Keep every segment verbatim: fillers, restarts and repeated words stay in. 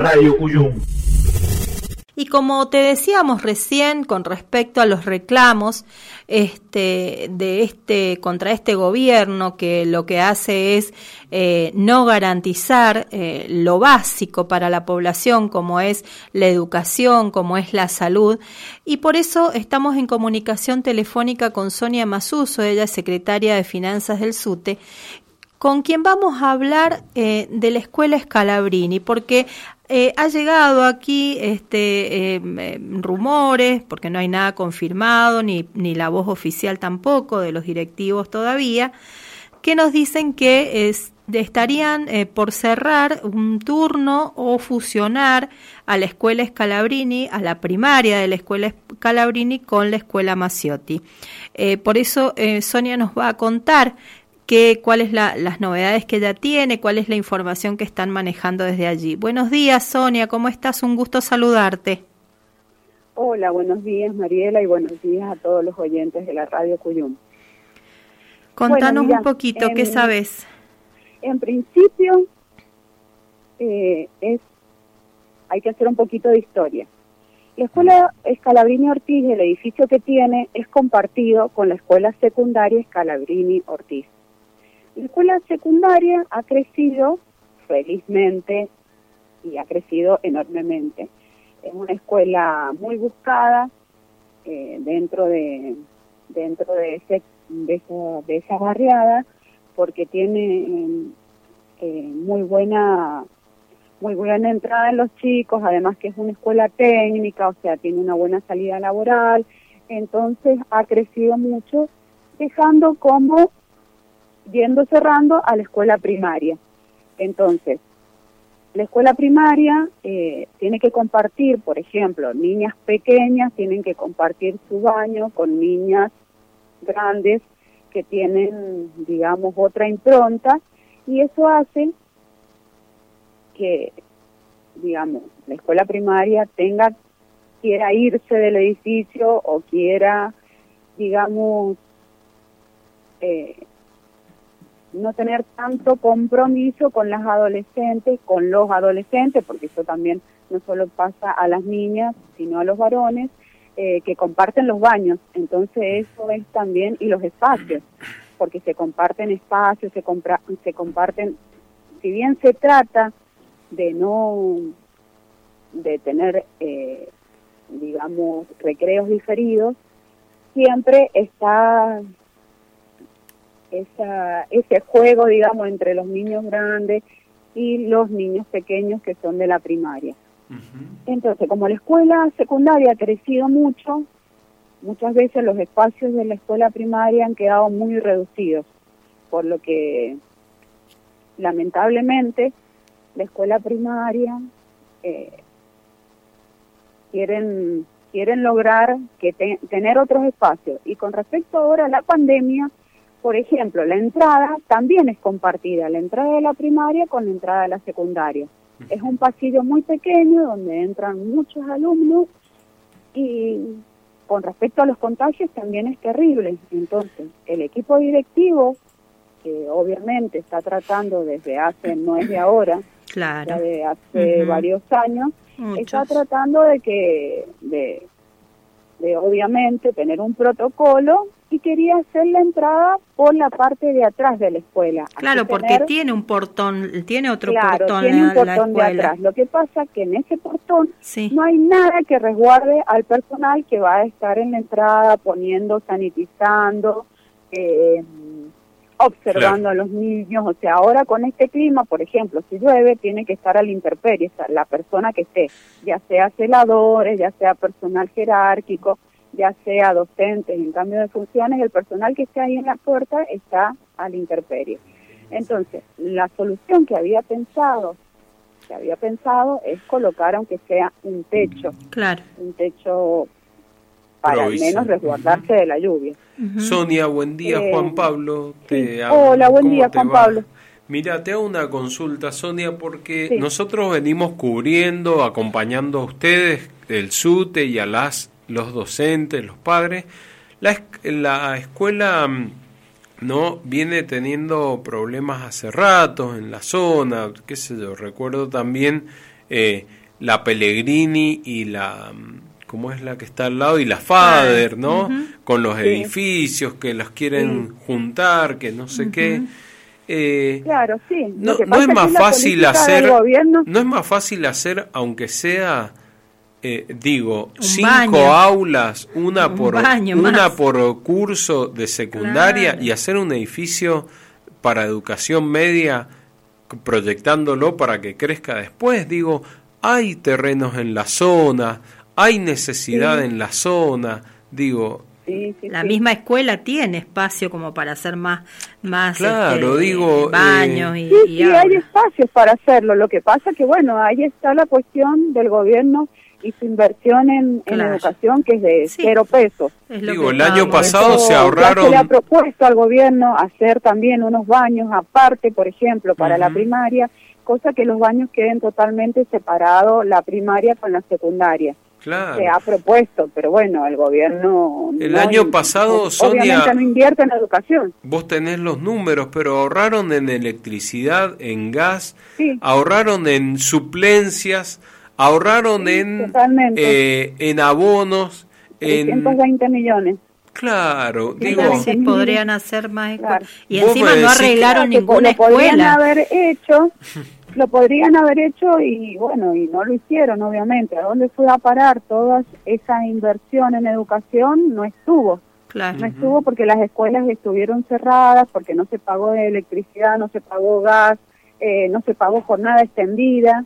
Radio Cuyum. Y como te decíamos recién con respecto a los reclamos este, de este contra este gobierno, que lo que hace es eh, no garantizar eh, lo básico para la población, como es la educación, como es la salud, y por eso estamos en comunicación telefónica con Sonia Masuso, ella es secretaria de Finanzas del SUTE, con quien vamos a hablar eh, de la escuela Scalabrini, porque Eh, ha llegado aquí este eh, rumores, porque no hay nada confirmado, ni, ni la voz oficial tampoco de los directivos todavía, que nos dicen que es, estarían eh, por cerrar un turno o fusionar a la escuela Scalabrini, a la primaria de la escuela Scalabrini con la escuela Masiotti. Eh, por eso eh, Sonia nos va a contar ¿Qué, cuáles la, las novedades que ella tiene, cuál es la información que están manejando desde allí? Buenos días, Sonia, ¿cómo estás? Un gusto saludarte. Hola, buenos días, Mariela, y buenos días a todos los oyentes de la Radio Cuyum. Contanos bueno, mira, un poquito, en, ¿qué sabes? En principio, eh, es hay que hacer un poquito de historia. La escuela Scalabrini Ortiz, el edificio que tiene, es compartido con la escuela secundaria Scalabrini Ortiz. La escuela secundaria ha crecido felizmente y ha crecido enormemente. Es una escuela muy buscada eh, dentro de dentro de, ese, de, esa, de esa barriada, porque tiene eh, muy buena muy buena entrada en los chicos, además que es una escuela técnica, o sea, tiene una buena salida laboral, entonces ha crecido mucho, dejando como yendo cerrando a la escuela primaria. Entonces, la escuela primaria eh, tiene que compartir, por ejemplo, niñas pequeñas tienen que compartir su baño con niñas grandes que tienen, digamos, otra impronta, y eso hace que, digamos, la escuela primaria tenga, quiera irse del edificio o quiera, digamos, eh, no tener tanto compromiso con las adolescentes, con los adolescentes, porque eso también no solo pasa a las niñas, sino a los varones, eh, que comparten los baños. Entonces eso es también, y los espacios, porque se comparten espacios, se, compra, se comparten, si bien se trata de no, de tener, eh, digamos, recreos diferidos, siempre está esa ese juego, digamos, entre los niños grandes y los niños pequeños que son de la primaria. Uh-huh. Entonces, como la escuela secundaria ha crecido mucho, muchas veces los espacios de la escuela primaria han quedado muy reducidos, por lo que, lamentablemente, la escuela primaria eh, quieren quieren lograr que te, tener otros espacios. Y con respecto ahora a la pandemia, por ejemplo, la entrada también es compartida, la entrada de la primaria con la entrada de la secundaria. Es un pasillo muy pequeño donde entran muchos alumnos y con respecto a los contagios también es terrible. Entonces, el equipo directivo, que obviamente está tratando desde hace, no es de ahora, claro, ya de hace uh-huh. varios años, Muchos. está tratando de que, de, de obviamente tener un protocolo, y quería hacer la entrada por la parte de atrás de la escuela. Claro, Así porque tener, tiene un portón, tiene otro claro, portón tiene la, un portón la de atrás. Lo que pasa es que en ese portón sí. no hay nada que resguarde al personal que va a estar en la entrada poniendo, sanitizando, eh, observando claro. a los niños. O sea, ahora con este clima, por ejemplo, si llueve, tiene que estar a la intemperie, o sea, la persona que esté, ya sea celadores, ya sea personal jerárquico, ya sea docentes en cambio de funciones, el personal que esté ahí en la puerta está a la intemperie. Entonces, la solución que había pensado, que había pensado es colocar, aunque sea un techo, claro, un techo para al menos resguardarse uh-huh. de la lluvia. Uh-huh. Sonia, buen día, eh, Juan Pablo. Te sí. Hola, buen día, Juan va? Pablo. Mira, te hago una consulta, Sonia, porque sí. nosotros venimos cubriendo, acompañando a ustedes, el SUTE y a las los docentes, los padres. La, la escuela no viene teniendo problemas hace rato en la zona, qué sé yo, recuerdo también eh, la Pellegrini y la, ¿cómo es la que está al lado? Y la Fader, ¿no? Uh-huh. Con los sí. edificios que los quieren sí. juntar, que no sé uh-huh. qué. Eh, claro, sí. No, no es más fácil hacer, no es más fácil hacer, aunque sea, eh, digo, un cinco baño. aulas, una un por una más. por curso de secundaria claro. y hacer un edificio para educación media, proyectándolo para que crezca después. Digo, hay terrenos en la zona, hay necesidad sí. en la zona, digo. Sí, sí, la sí. misma escuela tiene espacio como para hacer más, más claro, este, digo, baños eh, y, sí, y sí, hay espacios para hacerlo. Lo que pasa que bueno, ahí está la cuestión del gobierno y su inversión en, claro. en educación, que es de sí. cero pesos. Es lo digo, el año pasado Eso, se ahorraron. Ya se le ha propuesto al gobierno hacer también unos baños aparte, por ejemplo, para uh-huh. la primaria, cosa que los baños queden totalmente separados, la primaria con la secundaria. Claro. Se ha propuesto, pero bueno, el gobierno... El no, año pasado, no, Sonia... Obviamente no invierte en educación. Vos tenés los números, pero ahorraron en electricidad, en gas, sí. ahorraron en suplencias, ahorraron sí, en, eh, en abonos... trescientos veinte en... millones. Claro, sí, digo... Sí, podrían hacer más claro. Y encima no arreglaron que ninguna lo escuela. Lo podrían haber hecho... Lo podrían haber hecho y bueno, y no lo hicieron, obviamente. ¿A dónde fue a parar toda esa inversión en educación? No estuvo. Claro. No estuvo porque las escuelas estuvieron cerradas, porque no se pagó de electricidad, no se pagó gas, eh, no se pagó jornada extendida.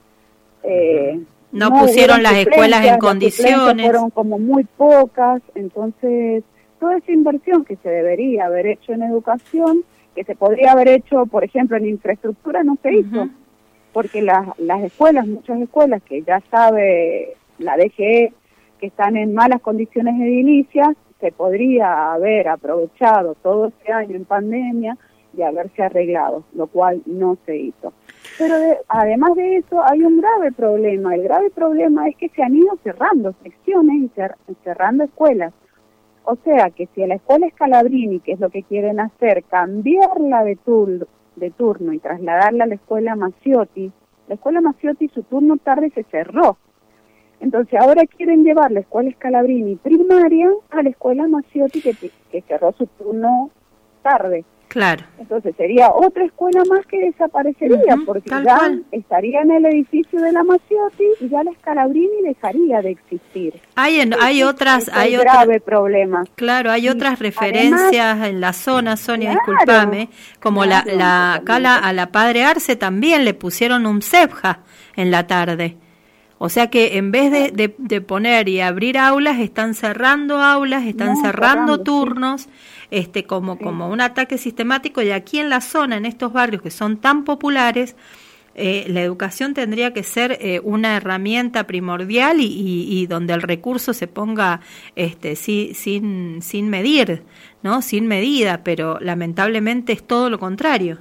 Eh, no, no pusieron las escuelas en condiciones. Fueron como muy pocas, entonces toda esa inversión que se debería haber hecho en educación, que se podría haber hecho, por ejemplo, en infraestructura, no se hizo. Uh-huh. Porque las, las escuelas, muchas escuelas que ya sabe la D G E que están en malas condiciones edilicias, se podría haber aprovechado todo este año en pandemia y haberse arreglado, lo cual no se hizo. Pero de, además de eso hay un grave problema. El grave problema es que se han ido cerrando secciones y cer, cerrando escuelas. O sea que si a la escuela Scalabrini, que es lo que quieren hacer, cambiarla de turno, de turno y trasladarla a la escuela Maciotti, la escuela Maciotti su turno tarde se cerró. Entonces ahora quieren llevar la escuela Scalabrini primaria a la escuela Maciotti que, que cerró su turno tarde. Claro. Entonces sería otra escuela más que desaparecería, uh-huh, porque ya cual. estaría en el edificio de la Maciotti y ya la Scalabrini dejaría de existir. Hay en, hay es, otras, es hay un otras, grave problema. Claro, hay y otras referencias además, en la zona, Sonia, claro, discúlpame, como claro, la, la acá la, a la Padre Arce también le pusieron un CEPJA en la tarde. O sea que en vez de, de, de poner y abrir aulas, están cerrando aulas, están no, cerrando, cerrando turnos, sí. este como, sí. como un ataque sistemático. Y aquí en la zona, en estos barrios que son tan populares, eh, la educación tendría que ser eh, una herramienta primordial y, y, y donde el recurso se ponga este, sí, sin, sin medir, ¿no? Sin medida, pero lamentablemente es todo lo contrario.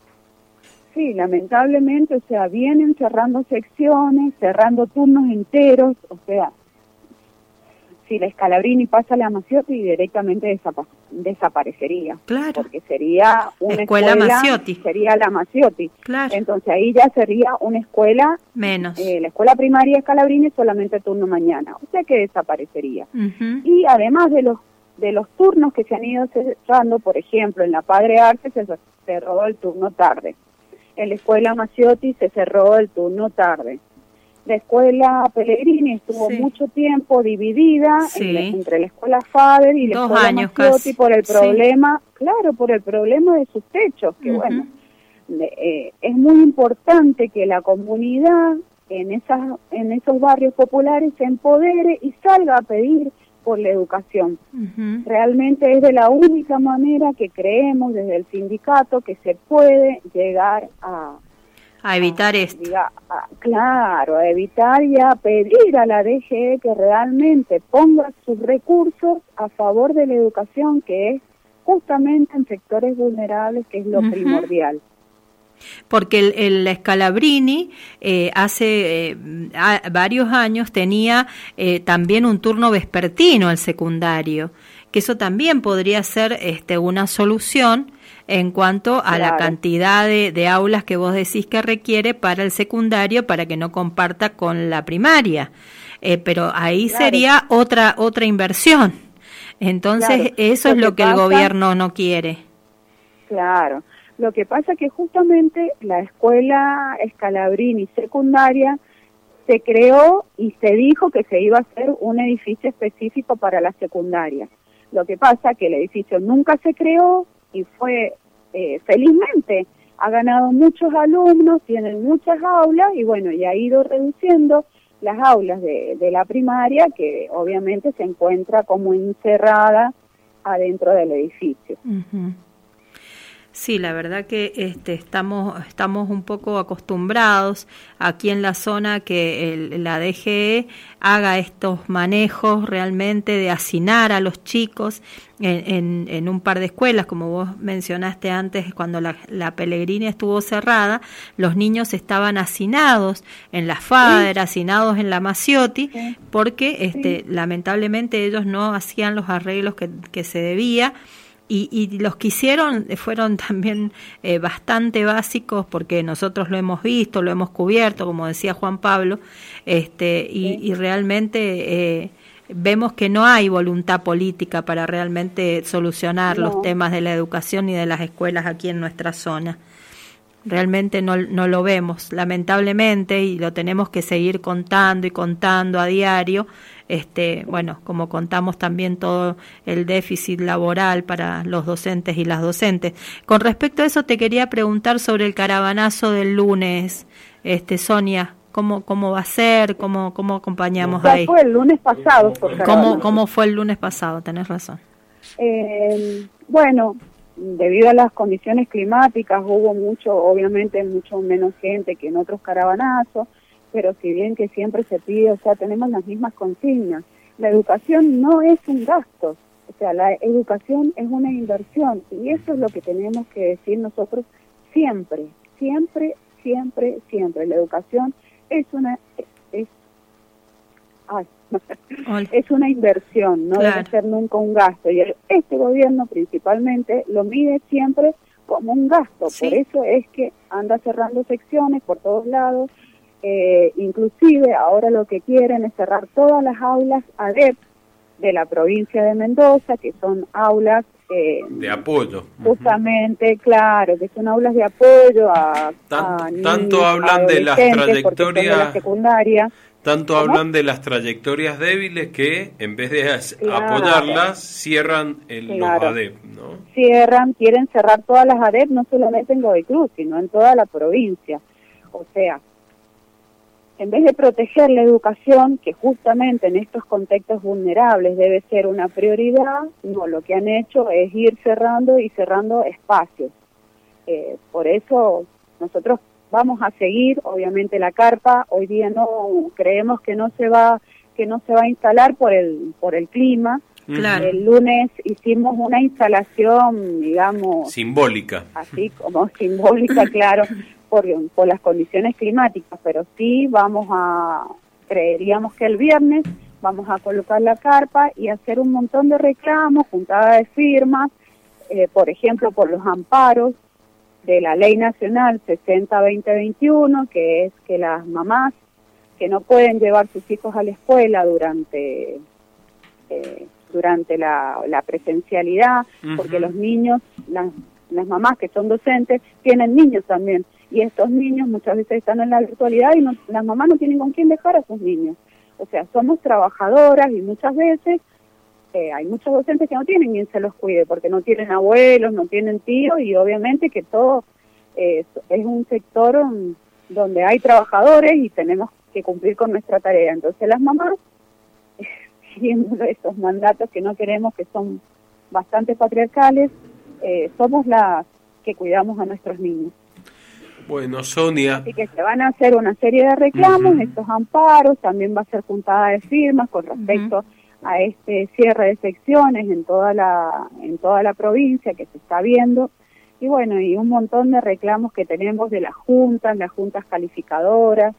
Sí, lamentablemente, o sea, vienen cerrando secciones, cerrando turnos enteros, o sea, si la Scalabrini pasa a la Maciotti directamente desapa- desaparecería. Claro. Porque sería una escuela, escuela, Maciotti. sería la Maciotti. Claro. Entonces ahí ya sería una escuela menos. Eh, la escuela primaria Scalabrini solamente turno mañana, o sea que desaparecería. Uh-huh. Y además de los de los turnos que se han ido cerrando, por ejemplo, en la Padre Arce se cerró el turno tarde. En la escuela Maciotti se cerró el turno tarde. La escuela Pellegrini estuvo sí. mucho tiempo dividida sí. en la, entre la escuela Fader y la Dos escuela años Maciotti casi. por el sí. problema, claro, por el problema de sus techos, que uh-huh. bueno, eh, es muy importante que la comunidad en esas en esos barrios populares se empodere y salga a pedir por la educación. Uh-huh. Realmente es de la única manera que creemos desde el sindicato que se puede llegar a a evitar a, esto. Diga, a, claro, a evitar y a pedir a la D G E que realmente ponga sus recursos a favor de la educación, que es justamente en sectores vulnerables, que es lo uh-huh. primordial. Porque el, el Scalabrini eh, hace eh, a, varios años tenía eh, también un turno vespertino el secundario, que eso también podría ser este, una solución en cuanto a claro. la cantidad de, de aulas que vos decís que requiere para el secundario para que no comparta con la primaria. Eh, pero ahí claro. sería otra otra inversión. Entonces, claro. eso lo es lo que, que pasa, el gobierno no quiere. Claro. Lo que pasa es que justamente la escuela Scalabrini secundaria se creó y se dijo que se iba a hacer un edificio específico para la secundaria. Lo que pasa es que el edificio nunca se creó y fue, eh, felizmente, ha ganado muchos alumnos, tienen muchas aulas y bueno, y ha ido reduciendo las aulas de, de la primaria, que obviamente se encuentra como encerrada adentro del edificio. Uh-huh. Sí, la verdad que este, estamos estamos un poco acostumbrados aquí en la zona que el, la D G E haga estos manejos realmente de hacinar a los chicos en, en, en un par de escuelas, como vos mencionaste antes, cuando la, la Pellegrini estuvo cerrada, los niños estaban hacinados en la Fader, sí. hacinados en la Maciotti, sí. porque este, sí. lamentablemente ellos no hacían los arreglos que, que se debía. Y, y los que hicieron fueron también eh, bastante básicos, porque nosotros lo hemos visto, lo hemos cubierto, como decía Juan Pablo, este y, sí. y realmente eh, vemos que no hay voluntad política para realmente solucionar no. los temas de la educación y de las escuelas aquí en nuestra zona. Realmente no, no lo vemos, lamentablemente, y lo tenemos que seguir contando y contando a diario. Este, bueno, como contamos también todo el déficit laboral para los docentes y las docentes. Con respecto a eso te quería preguntar sobre el caravanazo del lunes, este Sonia, ¿cómo cómo va a ser? ¿Cómo cómo acompañamos ya ahí? Fue el lunes pasado. Por ¿Cómo cómo fue el lunes pasado? Tenés razón. Eh, bueno, debido a las condiciones climáticas hubo mucho, obviamente mucho menos gente que en otros caravanazos, pero si bien que siempre se pide, o sea, tenemos las mismas consignas. La educación no es un gasto, o sea, la educación es una inversión, y eso es lo que tenemos que decir nosotros siempre, siempre, siempre, siempre. La educación es una es, es, ay, es una inversión, no claro. debe ser nunca un gasto, y el, este gobierno principalmente lo mide siempre como un gasto, sí. por eso es que anda cerrando secciones por todos lados. Eh, inclusive ahora lo que quieren es cerrar todas las aulas A D E P de la provincia de Mendoza, que son aulas eh, de apoyo, justamente, uh-huh. claro, que son aulas de apoyo a, Tant, a niños, tanto hablan de las trayectorias de la secundaria, tanto ¿cómo? Hablan de las trayectorias débiles que en vez de claro. apoyarlas cierran el, claro. los A D E P, ¿no? Cierran, quieren cerrar todas las A D E P, no solamente en Godoy Cruz, sino en toda la provincia, o sea, en vez de proteger la educación, que justamente en estos contextos vulnerables debe ser una prioridad, no, lo que han hecho es ir cerrando y cerrando espacios. Eh, por eso nosotros vamos a seguir, obviamente la carpa, hoy día no creemos que no se va que no se va a instalar por el por el clima. Claro. El lunes hicimos una instalación, digamos, simbólica. Así como simbólica, claro. Por, por las condiciones climáticas, pero sí vamos a, creeríamos que el viernes vamos a colocar la carpa y hacer un montón de reclamos, juntada de firmas, eh, por ejemplo, por los amparos de la Ley Nacional sesenta veinte veintiuno, que es que las mamás que no pueden llevar sus hijos a la escuela durante eh, durante la, la presencialidad, uh-huh. porque los niños, las, las mamás que son docentes, tienen niños también, y estos niños muchas veces están en la virtualidad y no, las mamás no tienen con quién dejar a sus niños. O sea, somos trabajadoras y muchas veces eh, hay muchos docentes que no tienen quien se los cuide, porque no tienen abuelos, no tienen tíos, y obviamente que todo eh, es un sector um, donde hay trabajadores y tenemos que cumplir con nuestra tarea. Entonces las mamás, siguiendo estos mandatos que no queremos, que son bastante patriarcales, eh, somos las que cuidamos a nuestros niños. Bueno, Sonia. Así que se van a hacer una serie de reclamos, uh-huh. estos amparos, también va a ser juntada de firmas con respecto uh-huh. a este cierre de secciones en toda la en toda la provincia que se está viendo, y bueno, y un montón de reclamos que tenemos de las juntas, las juntas calificadoras,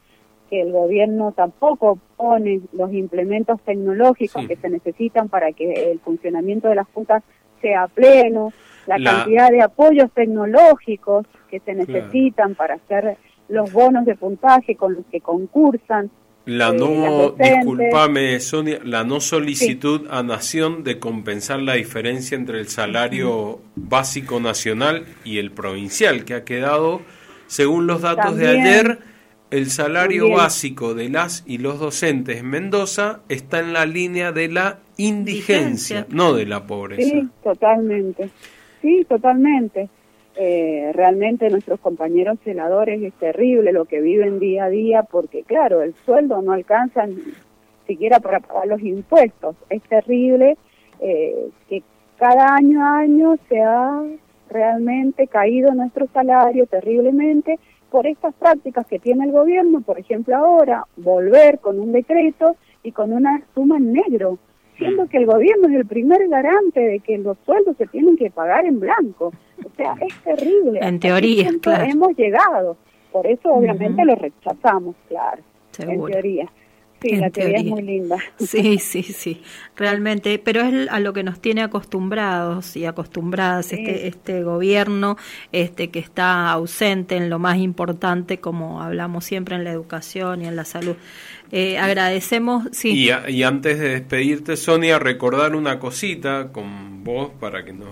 que el gobierno tampoco pone los implementos tecnológicos sí. que se necesitan para que el funcionamiento de las juntas sea pleno, la, la... cantidad de apoyos tecnológicos que se necesitan claro. para hacer los bonos de puntaje con los que concursan. La no, eh, disculpame Sonia, la no solicitud sí. a Nación de compensar la diferencia entre el salario uh-huh. básico nacional y el provincial, que ha quedado, según los datos También. de ayer, el salario También. básico de las y los docentes en Mendoza está en la línea de la indigencia, indigencia. no de la pobreza. Sí, totalmente, sí, totalmente. Eh, realmente nuestros compañeros celadores es terrible lo que viven día a día porque claro, el sueldo no alcanza ni siquiera para pagar los impuestos. Es terrible eh, que cada año a año se ha realmente caído nuestro salario terriblemente por estas prácticas que tiene el gobierno, por ejemplo ahora, volver con un decreto y con una suma en negro, siendo que el gobierno es el primer garante de que los sueldos se tienen que pagar en blanco. O sea, es terrible. En teoría, claro. Hemos llegado. Por eso, obviamente, uh-huh. lo rechazamos, claro. Seguro. En teoría. Sí, en la teoría, teoría es muy linda. Sí, sí, sí, realmente, pero es a lo que nos tiene acostumbrados y acostumbradas sí. este este gobierno este que está ausente en lo más importante, como hablamos siempre en la educación y en la salud. Eh, agradecemos, sí. Y, a, y antes de despedirte, Sonia, recordar una cosita con vos para que nos...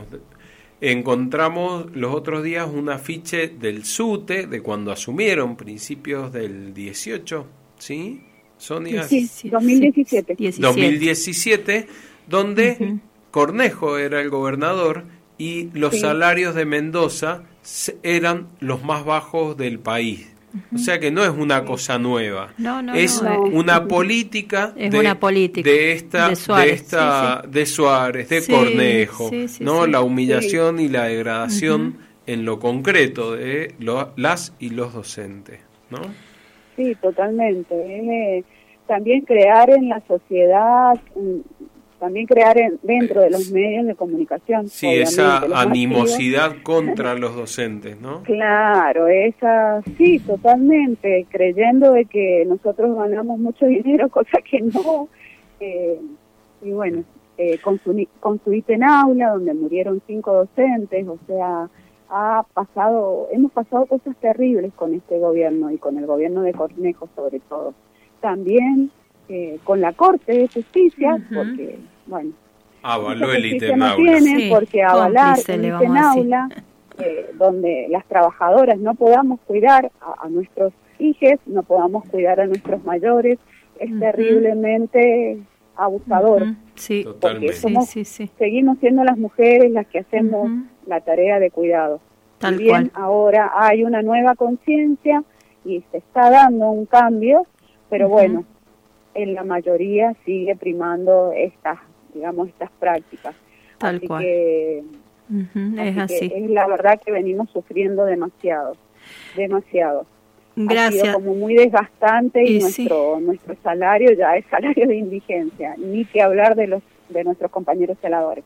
Encontramos los otros días un afiche del SUTE de cuando asumieron, principios del dieciocho, ¿sí? Sonia, sí, sí, dos mil diecisiete. dos mil diecisiete, donde uh-huh. Cornejo era el gobernador y los sí. salarios de Mendoza eran los más bajos del país. Uh-huh. O sea que no es una cosa nueva, no, no, es no, una política, es de, una política de esta, de Suárez, de, esta, sí, sí. de, Suárez, de sí, Cornejo, sí, sí, no sí. la humillación sí. y la degradación uh-huh. en lo concreto de lo, las y los docentes, ¿no? Sí, totalmente. Eh, también crear en la sociedad, también crear en, dentro de los medios de comunicación. Sí, esa animosidad masivos. contra los docentes, ¿no? Claro, esa, sí, totalmente, creyendo de que nosotros ganamos mucho dinero, cosa que no. Eh, y bueno, eh, construiste en aula, donde murieron cinco docentes, o sea... ha pasado, hemos pasado cosas terribles con este gobierno y con el gobierno de Cornejo sobre todo. También eh, con la Corte de Justicia, uh-huh. porque, bueno, avaló el ítem no aula. Tienen sí, porque avalar el ítem aula, eh, donde las trabajadoras no podamos cuidar a, a nuestros hijos, no podamos cuidar a nuestros mayores, es uh-huh. terriblemente abusador. Uh-huh. Sí, porque somos, sí, sí, sí. seguimos siendo las mujeres las que hacemos uh-huh. la tarea de cuidado. Tal si bien cual. Ahora hay una nueva conciencia y se está dando un cambio, pero uh-huh. bueno, en la mayoría sigue primando estas, digamos, estas prácticas. Tal así cual. Que, uh-huh. así es así. Que es la verdad que venimos sufriendo demasiado, demasiado. Gracias. Ha sido como muy desgastante y, y nuestro sí. nuestro salario ya es salario de indigencia, ni que hablar de los de nuestros compañeros celadores.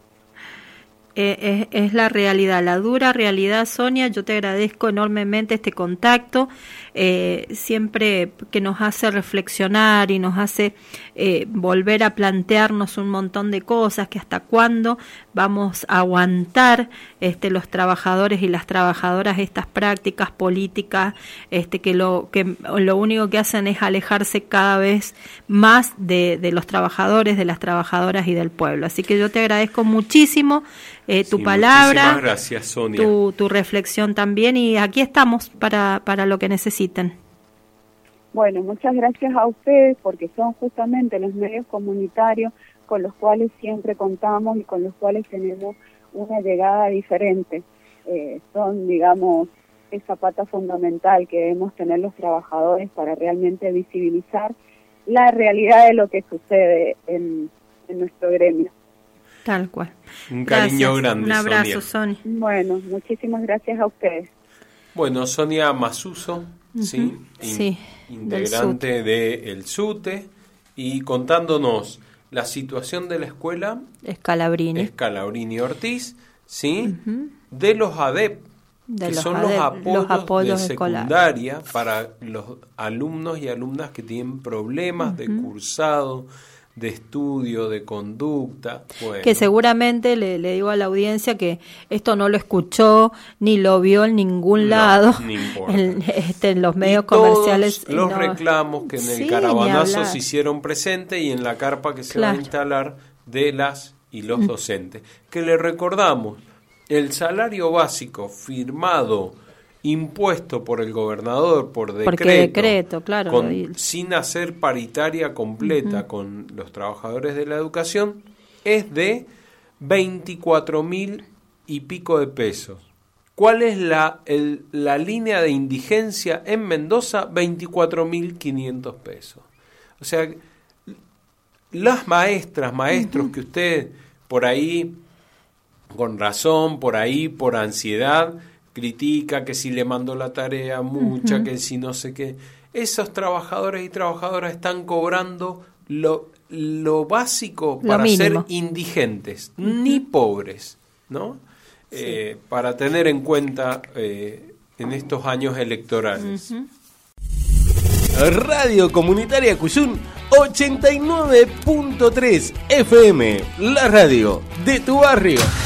Eh, es, es la realidad, la dura realidad, Sonia. Yo te agradezco enormemente este contacto, eh, siempre que nos hace reflexionar y nos hace eh, volver a plantearnos un montón de cosas, que hasta cuándo vamos a aguantar este, los trabajadores y las trabajadoras estas prácticas políticas este, que, lo, que lo único que hacen es alejarse cada vez más de, de los trabajadores, de las trabajadoras y del pueblo. Así que yo te agradezco muchísimo Eh, tu sí, palabra, gracias, Sonia. Tu, tu reflexión también, y aquí estamos para, para lo que necesiten. Bueno, muchas gracias a ustedes, porque son justamente los medios comunitarios con los cuales siempre contamos y con los cuales tenemos una llegada diferente. Eh, son, digamos, esa pata fundamental que debemos tener los trabajadores para realmente visibilizar la realidad de lo que sucede en, en nuestro gremio. Tal cual. Un cariño gracias. grande, un abrazo, Sonia. Sonia. Bueno, muchísimas gracias a ustedes. Bueno, Sonia Masuso, uh-huh. ¿sí? In, sí, integrante del SUTE, y contándonos la situación de la escuela Scalabrini, Scalabrini Ortiz, ¿sí? Uh-huh. De los A D E P, de que los, son los apoyos, los apoyos de secundaria escolares. Para los alumnos y alumnas que tienen problemas uh-huh. de cursado, de estudio, de conducta. Bueno. Que seguramente le, le digo a la audiencia que esto no lo escuchó ni lo vio en ningún no, lado en, este, en los medios y comerciales. Los no, reclamos que en el sí, caravanazo se hicieron presentes y en la carpa que se claro. va a instalar de las y los docentes. Que le recordamos, el salario básico firmado, impuesto por el gobernador por decreto, Porque decreto claro, con, sin hacer paritaria completa uh-huh. con los trabajadores de la educación, es de veinticuatro mil y pico de pesos. ¿Cuál es la, el, la línea de indigencia en Mendoza? veinticuatro mil quinientos pesos. O sea, las maestras, maestros uh-huh. que usted por ahí, con razón, por ahí, por ansiedad, critica que si le mandó la tarea mucha, uh-huh. que si no sé qué. Esos trabajadores y trabajadoras están cobrando lo, lo básico lo para mínimo. Ser indigentes, uh-huh. ni pobres, ¿no? Sí. Eh, para tener en cuenta eh, en estos años electorales. Uh-huh. Radio Comunitaria Cuyún ochenta y nueve punto tres F M, la radio de tu barrio.